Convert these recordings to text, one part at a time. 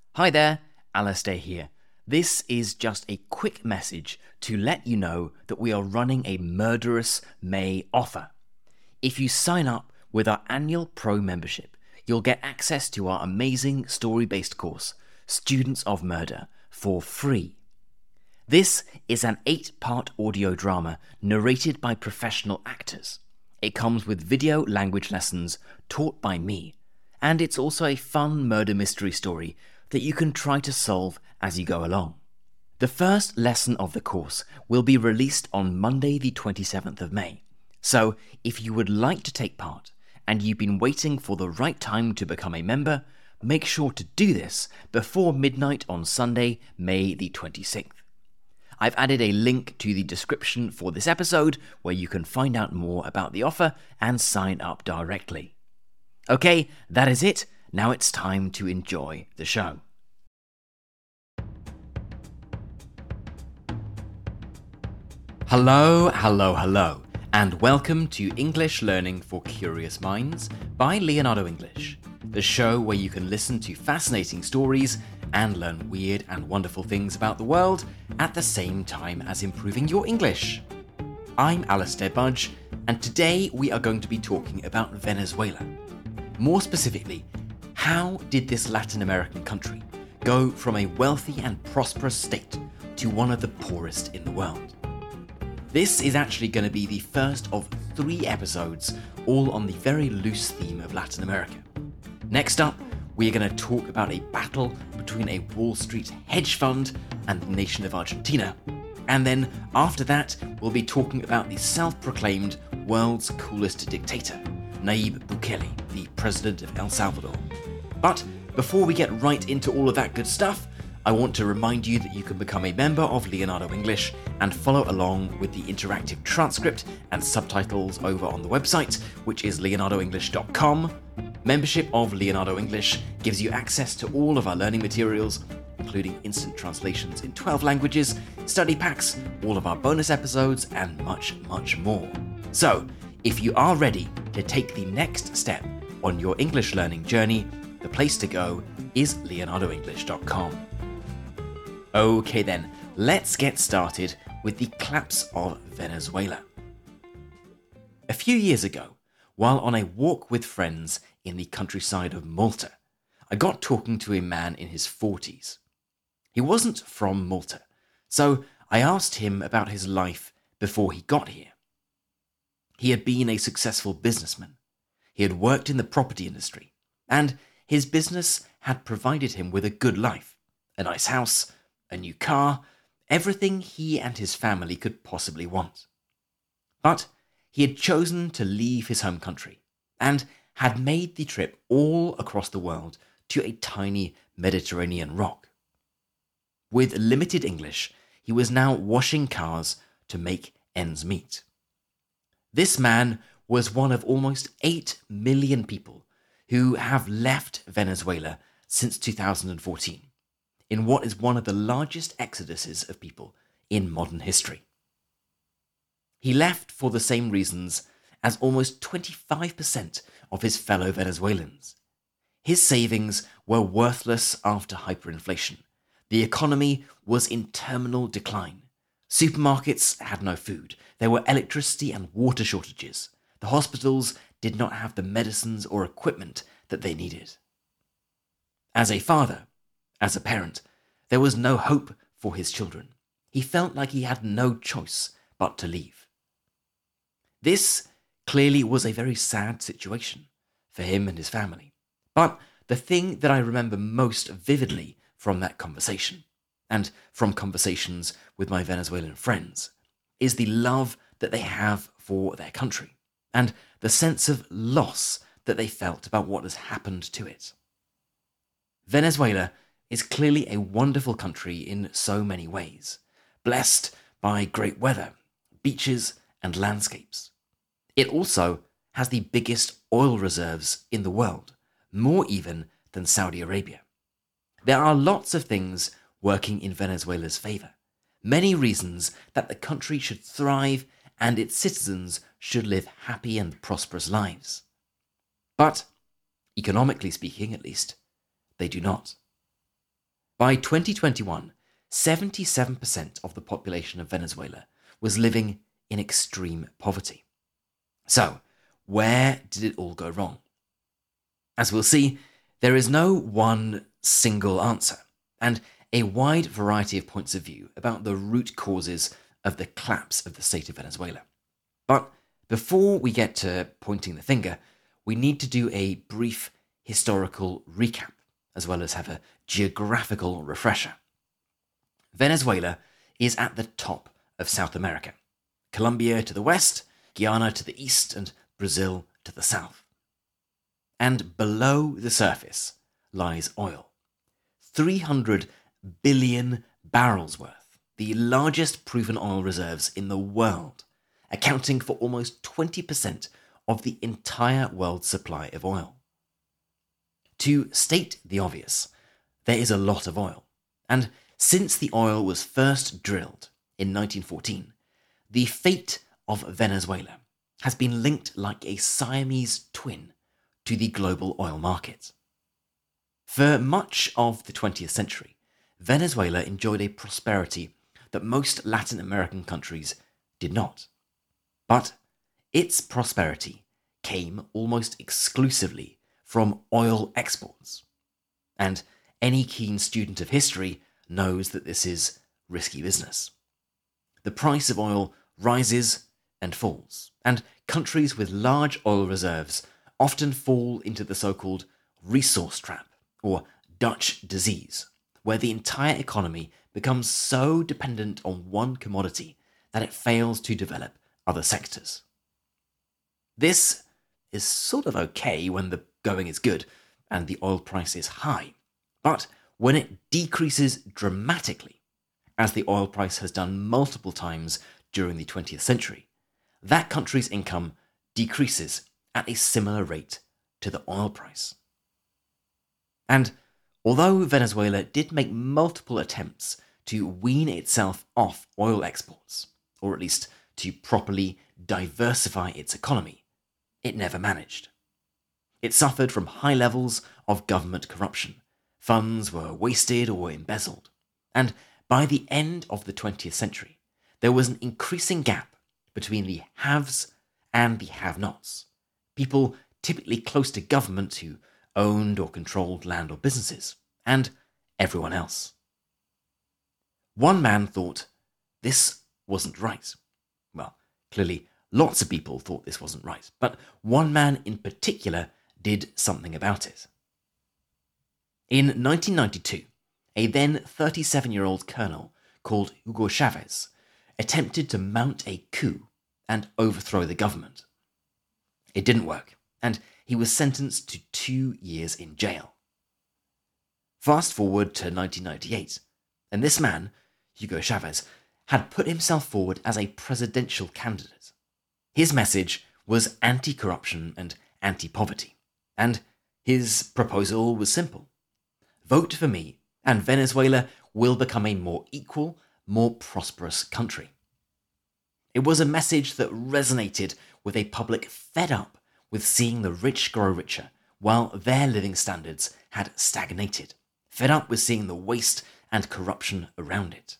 Hi there, Alastair here. This is just a quick message to let you know that we are running a Murderous May offer. If you sign up with our annual Pro membership, you'll get access to our amazing story-based course, Students of Murder, for free. This is an 8-part audio drama narrated by professional actors. It comes with video language lessons taught by me, and it's also a fun murder mystery story that you can try to solve as you go along. The first lesson of the course will be released on Monday the 27th of May. So if you would like to take part and you've been waiting for the right time to become a member, make sure to do this before midnight on Sunday, May the 26th. I've added a link to the description for this episode where you can find out more about the offer and sign up directly. Okay, that is it. Now it's time to enjoy the show. Hello, and welcome to English Learning for Curious Minds by Leonardo English, the show where you can listen to fascinating stories and learn weird and wonderful things about the world at the same time as improving your English. I'm Alastair Budge, and today we are going to be talking about Venezuela. More specifically, how did this Latin American country go from a wealthy and prosperous state to one of the poorest in the world? This is actually going to be the first of 3 episodes, all on the very loose theme of Latin America. Next up, we are going to talk about a battle between a Wall Street hedge fund and the nation of Argentina. And then after that, we'll be talking about the self-proclaimed world's coolest dictator, Nayib Bukele, the president of El Salvador. But before we get right into all of that good stuff, I want to remind you that you can become a member of Leonardo English and follow along with the interactive transcript and subtitles over on the website, which is leonardoenglish.com. Membership of Leonardo English gives you access to all of our learning materials, including instant translations in 12 languages, study packs, all of our bonus episodes, and much, much more. So, if you are ready to take the next step on your English learning journey, the place to go is leonardoenglish.com. Okay then, let's get started with the collapse of Venezuela. A few years ago, while on a walk with friends in the countryside of Malta, I got talking to a man in his 40s. He wasn't from Malta, so I asked him about his life before he got here. He had been a successful businessman. He had worked in the property industry, and his business had provided him with a good life, a nice house, a new car, everything he and his family could possibly want. But he had chosen to leave his home country and had made the trip all across the world to a tiny Mediterranean rock. With limited English, he was now washing cars to make ends meet. This man was one of almost 8 million people who have left Venezuela since 2014, in what is one of the largest exoduses of people in modern history. He left for the same reasons as almost 25% of his fellow Venezuelans. His savings were worthless after hyperinflation. The economy was in terminal decline. Supermarkets had no food. There were electricity and water shortages. The hospitals did not have the medicines or equipment that they needed. As a father, as a parent, there was no hope for his children. He felt like he had no choice but to leave. This clearly was a very sad situation for him and his family. But the thing that I remember most vividly from that conversation, and from conversations with my Venezuelan friends, is the love that they have for their country, and the sense of loss that they felt about what has happened to it. Venezuela is clearly a wonderful country in so many ways, blessed by great weather, beaches, and landscapes. It also has the biggest oil reserves in the world, more even than Saudi Arabia. There are lots of things working in Venezuela's favor, many reasons that the country should thrive and its citizens should live happy and prosperous lives. But, economically speaking at least, they do not. By 2021, 77% of the population of Venezuela was living in extreme poverty. So, where did it all go wrong? As we'll see, there is no one single answer, and a wide variety of points of view about the root causes of the collapse of the state of Venezuela. But before we get to pointing the finger, we need to do a brief historical recap, as well as have a geographical refresher. Venezuela is at the top of South America. Colombia to the west, Guyana to the east, and Brazil to the south. And below the surface lies oil. 300 billion barrels worth, the largest proven oil reserves in the world, accounting for almost 20% of the entire world's supply of oil. To state the obvious, there is a lot of oil, and since the oil was first drilled in 1914, the fate of Venezuela has been linked like a Siamese twin to the global oil market. For much of the 20th century, Venezuela enjoyed a prosperity that most Latin American countries did not. But its prosperity came almost exclusively from oil exports. And any keen student of history knows that this is risky business. The price of oil rises and falls, and countries with large oil reserves often fall into the so-called resource trap, or Dutch disease, where the entire economy becomes so dependent on one commodity that it fails to develop other sectors. This is sort of okay when the going is good and the oil price is high, but when it decreases dramatically, as the oil price has done multiple times during the 20th century, that country's income decreases at a similar rate to the oil price. And although Venezuela did make multiple attempts to wean itself off oil exports, or at least to properly diversify its economy, it never managed. It suffered from high levels of government corruption. Funds were wasted or embezzled. And by the end of the 20th century, there was an increasing gap between the haves and the have-nots. People typically close to government who owned or controlled land or businesses, and everyone else. One man thought this wasn't right. Well, clearly lots of people thought this wasn't right, but one man in particular did something about it. In 1992, a then 37-year-old colonel called Hugo Chavez attempted to mount a coup and overthrow the government. It didn't work, and he was sentenced to 2 years in jail. Fast forward to 1998, and this man, Hugo Chavez, had put himself forward as a presidential candidate. His message was anti-corruption and anti-poverty, and his proposal was simple. Vote for me, and Venezuela will become a more equal, more prosperous country. It was a message that resonated with a public fed up with seeing the rich grow richer while their living standards had stagnated, fed up with seeing the waste and corruption around it.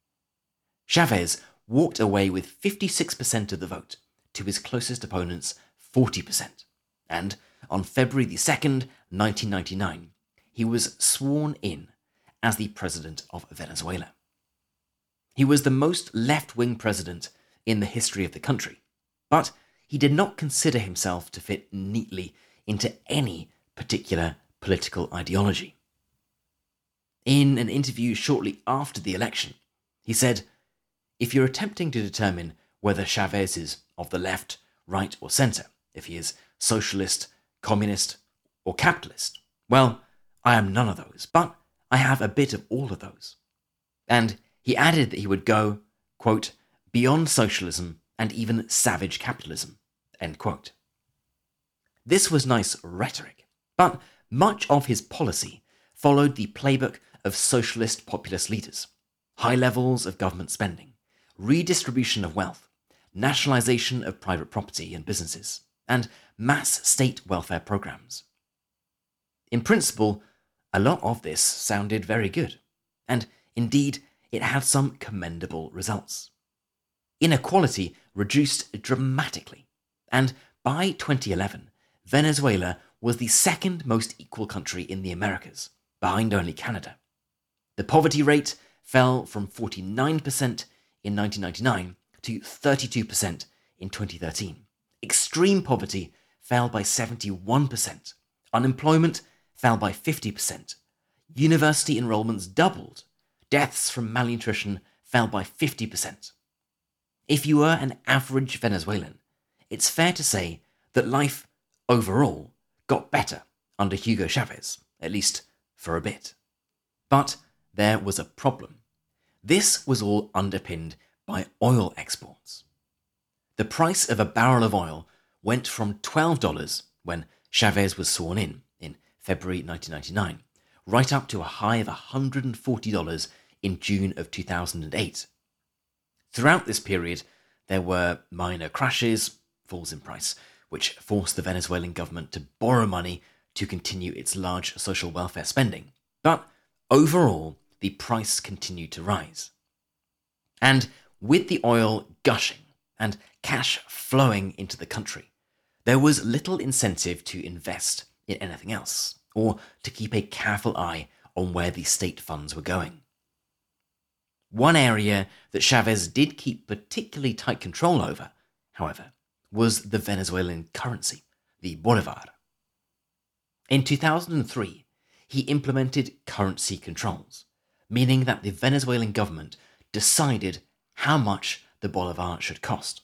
Chavez walked away with 56% of the vote to his closest opponent's 40%, and on February 2nd, 1999, he was sworn in as the president of Venezuela. He was the most left-wing president in the history of the country, but he did not consider himself to fit neatly into any particular political ideology. In an interview shortly after the election, he said, "If you're attempting to determine whether Chavez is of the left, right, or centre, if he is socialist, communist, or capitalist, well, I am none of those, but I have a bit of all of those." And he added that he would go, quote, "beyond socialism and even savage capitalism," end quote. This was nice rhetoric, but much of his policy followed the playbook of socialist populist leaders: high levels of government spending, redistribution of wealth, nationalization of private property and businesses, and mass state welfare programs. In principle, a lot of this sounded very good, And indeed, it had some commendable results. Inequality reduced dramatically, and by 2011, Venezuela was the second most equal country in the Americas, behind only Canada. The poverty rate fell from 49% in 1999 to 32% in 2013. Extreme poverty fell by 71%. Unemployment fell by 50%. University enrollments doubled. Deaths from malnutrition fell by 50%. If you were an average Venezuelan, it's fair to say that life, overall, got better under Hugo Chavez, at least for a bit. But there was a problem. This was all underpinned by oil exports. The price of a barrel of oil went from $12 when Chavez was sworn in February 1999, right up to a high of $140 in June of 2008. Throughout this period, there were minor crashes, falls in price, which forced the Venezuelan government to borrow money to continue its large social welfare spending. But overall, the price continued to rise. And with the oil gushing and cash flowing into the country, there was little incentive to invest in anything else, or to keep a careful eye on where the state funds were going. One area that Chavez did keep particularly tight control over, however, was the Venezuelan currency, the bolivar. In 2003, he implemented currency controls, meaning that the Venezuelan government decided how much the bolivar should cost.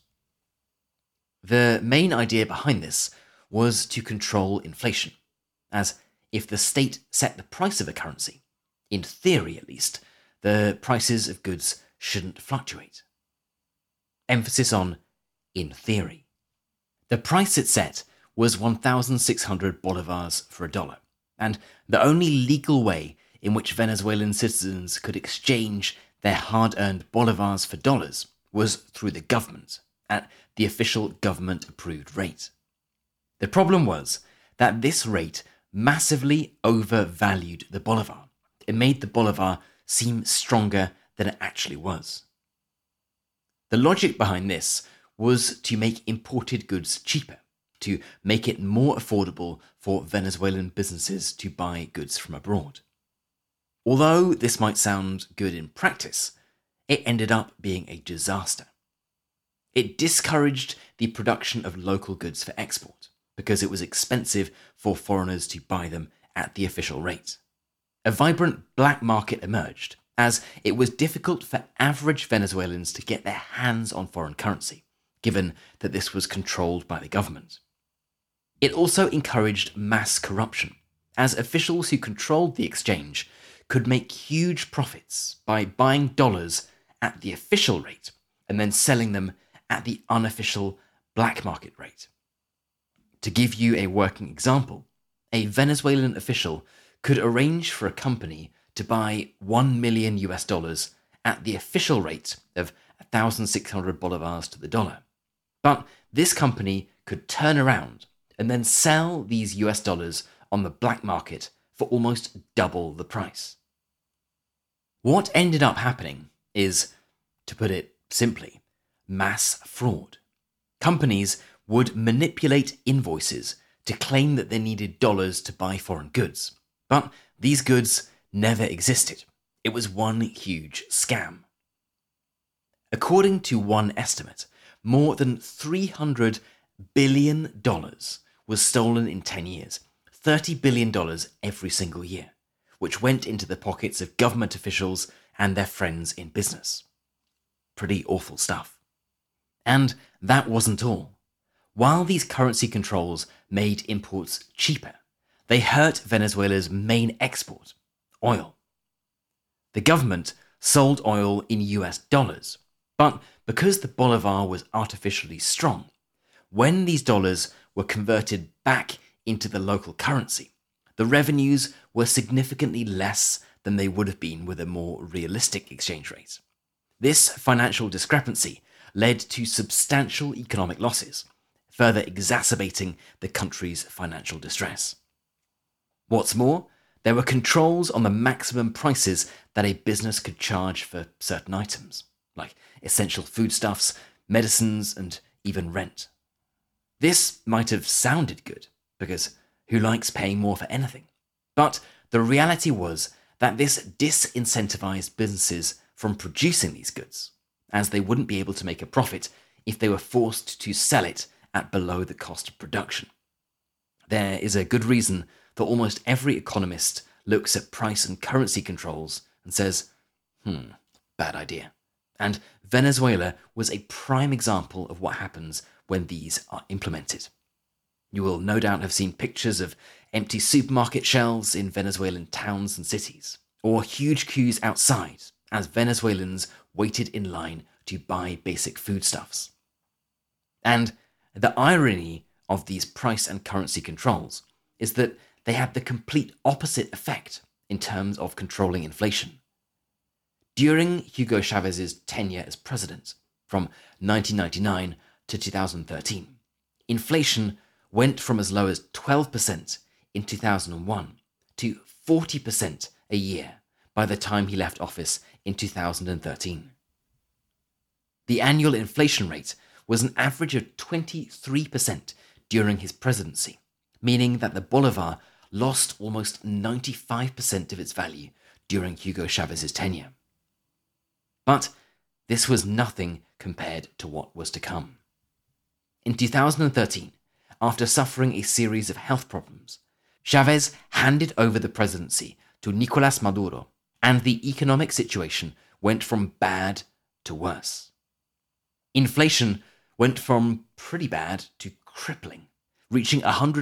The main idea behind this was to control inflation, as if the state set the price of a currency, in theory at least, the prices of goods shouldn't fluctuate. Emphasis on in theory. The price it set was 1,600 bolivars for $1, and the only legal way in which Venezuelan citizens could exchange their hard-earned bolivars for dollars was through the government, at the official government-approved rate. The problem was that this rate massively overvalued the bolivar. It made the bolivar seem stronger than it actually was. The logic behind this was to make imported goods cheaper, to make it more affordable for Venezuelan businesses to buy goods from abroad. Although this might sound good in practice, it ended up being a disaster. It discouraged the production of local goods for export, because it was expensive for foreigners to buy them at the official rate. A vibrant black market emerged, as it was difficult for average Venezuelans to get their hands on foreign currency, given that this was controlled by the government. It also encouraged mass corruption, as officials who controlled the exchange could make huge profits by buying dollars at the official rate and then selling them at the unofficial black market rate. To give you a working example, a Venezuelan official could arrange for a company to buy $1 million at the official rate of 1,600 bolivars to the dollar. But this company could turn around and then sell these US dollars on the black market for almost double the price. What ended up happening is, to put it simply, mass fraud. Companies would manipulate invoices to claim that they needed dollars to buy foreign goods, but these goods never existed. It was one huge scam. According to one estimate, more than $300 billion was stolen in 10 years, $30 billion every single year, which went into the pockets of government officials and their friends in business. Pretty awful stuff. And that wasn't all. While these currency controls made imports cheaper, they hurt Venezuela's main export, oil. The government sold oil in US dollars, but because the bolivar was artificially strong, when these dollars were converted back into the local currency, the revenues were significantly less than they would have been with a more realistic exchange rate. This financial discrepancy led to substantial economic losses, further exacerbating the country's financial distress. What's more, There were controls on the maximum prices that a business could charge for certain items, like essential foodstuffs, medicines, and even rent. This might have sounded good, because who likes paying more for anything? But the reality was that this disincentivized businesses from producing these goods, as they wouldn't be able to make a profit if they were forced to sell it at below the cost of production. There is a good reason that almost every economist looks at price and currency controls and says, bad idea. And Venezuela was a prime example of what happens when these are implemented. You will no doubt have seen pictures of empty supermarket shelves in Venezuelan towns and cities, or huge queues outside as Venezuelans waited in line to buy basic foodstuffs. And the irony of these price and currency controls is that they had the complete opposite effect in terms of controlling inflation. During Hugo Chávez's tenure as president, from 1999 to 2013, inflation went from as low as 12% in 2001 to 40% a year by the time he left office in 2013. The annual inflation rate was an average of 23% during his presidency, meaning that the bolivar lost almost 95% of its value during Hugo Chávez's tenure. But this was nothing compared to what was to come. In 2013, after suffering a series of health problems, Chávez handed over the presidency to Nicolás Maduro, and the economic situation went from bad to worse. Inflation went from pretty bad to crippling, reaching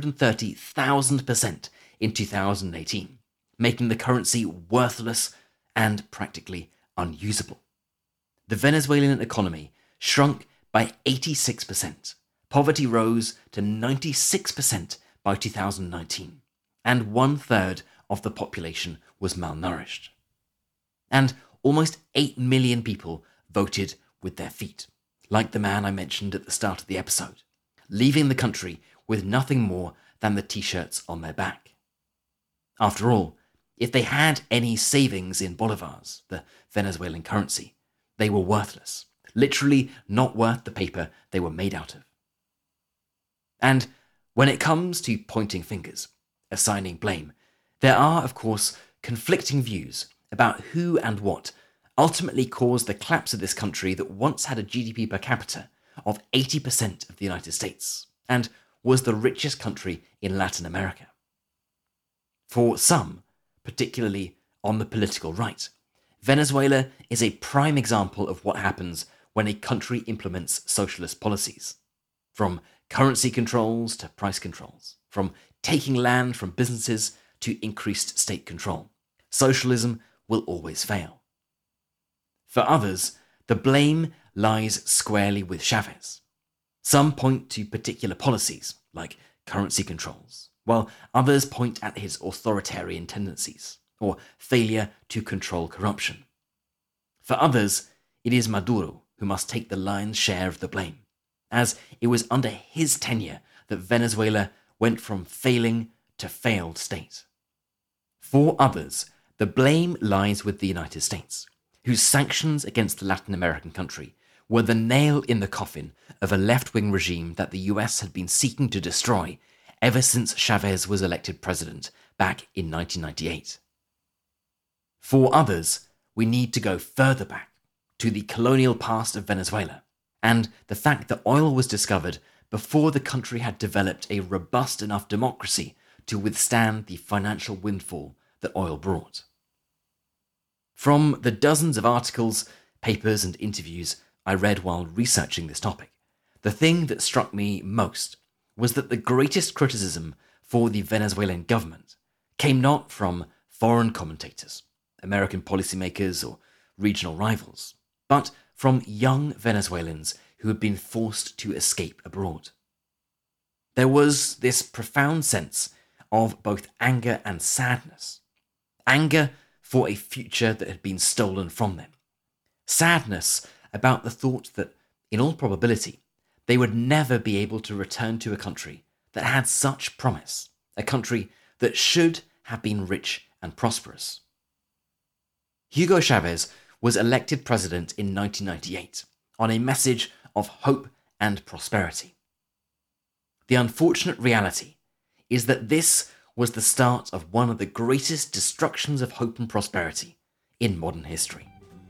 130,000% in 2018, making the currency worthless and practically unusable. The Venezuelan economy shrunk by 86%. Poverty rose to 96% by 2019, and 1/3 of the population was malnourished. And almost 8 million people voted with their feet, like the man I mentioned at the start of the episode, leaving the country with nothing more than the t-shirts on their back. After all, if they had any savings in bolivars, the Venezuelan currency, they were worthless, literally not worth the paper they were made out of. And when it comes to pointing fingers, assigning blame, there are, of course, conflicting views about who and what ultimately caused the collapse of this country that once had a GDP per capita of 80% of the United States and was the richest country in Latin America. For some, particularly on the political right, Venezuela is a prime example of what happens when a country implements socialist policies. From currency controls to price controls, from taking land from businesses to increased state control, socialism will always fail. For others, the blame lies squarely with Chávez. Some point to particular policies, like currency controls, while others point at his authoritarian tendencies, or failure to control corruption. For others, it is Maduro who must take the lion's share of the blame, as it was under his tenure that Venezuela went from failing to failed state. For others, the blame lies with the United States, whose sanctions against the Latin American country were the nail in the coffin of a left-wing regime that the US had been seeking to destroy ever since Chávez was elected president back in 1998. For others, we need to go further back to the colonial past of Venezuela and the fact that oil was discovered before the country had developed a robust enough democracy to withstand the financial windfall that oil brought. From the dozens of articles, papers, and interviews I read while researching this topic, the thing that struck me most was that the greatest criticism for the Venezuelan government came not from foreign commentators, American policymakers, or regional rivals, but from young Venezuelans who had been forced to escape abroad. There was this profound sense of both anger and sadness. Anger for a future that had been stolen from them. Sadness about the thought that, in all probability, they would never be able to return to a country that had such promise, a country that should have been rich and prosperous. Hugo Chavez was elected president in 1998 on a message of hope and prosperity. The unfortunate reality is that this was the start of one of the greatest destructions of hope and prosperity in modern history.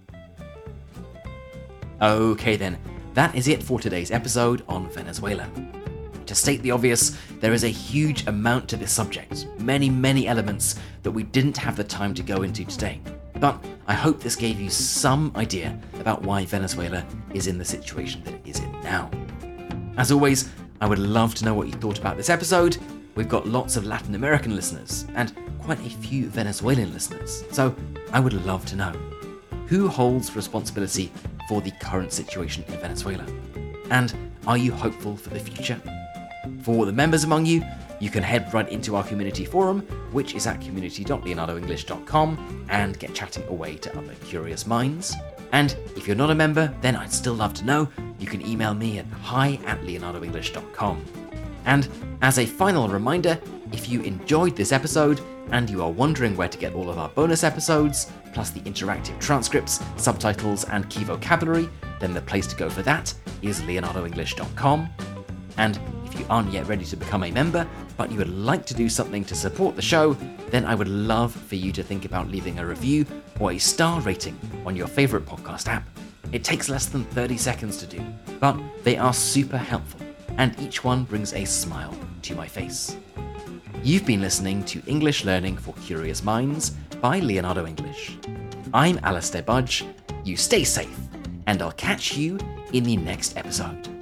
Okay then, that is it for today's episode on Venezuela. To state the obvious, there is a huge amount to this subject, many elements that we didn't have the time to go into today. But I hope this gave you some idea about why Venezuela is in the situation that it is in now. As always, I would love to know what you thought about this episode. We've got lots of Latin American listeners and quite a few Venezuelan listeners, so I would love to know. Who holds responsibility for the current situation in Venezuela? And are you hopeful for the future? For the members among you, you can head right into our community forum, which is at community.leonardoenglish.com, and get chatting away to other curious minds. And if you're not a member, then I'd still love to know. You can email me at hi@leonardoenglish.com. And as a final reminder, if you enjoyed this episode and you are wondering where to get all of our bonus episodes, plus the interactive transcripts, subtitles, and key vocabulary, then the place to go for that is leonardoenglish.com. And if you aren't yet ready to become a member, but you would like to do something to support the show, then I would love for you to think about leaving a review or a star rating on your favorite podcast app. It takes less than 30 seconds to do, but they are super helpful, and each one brings a smile to my face. You've been listening to English Learning for Curious Minds by Leonardo English. I'm Alistair Budge. You stay safe, and I'll catch you in the next episode.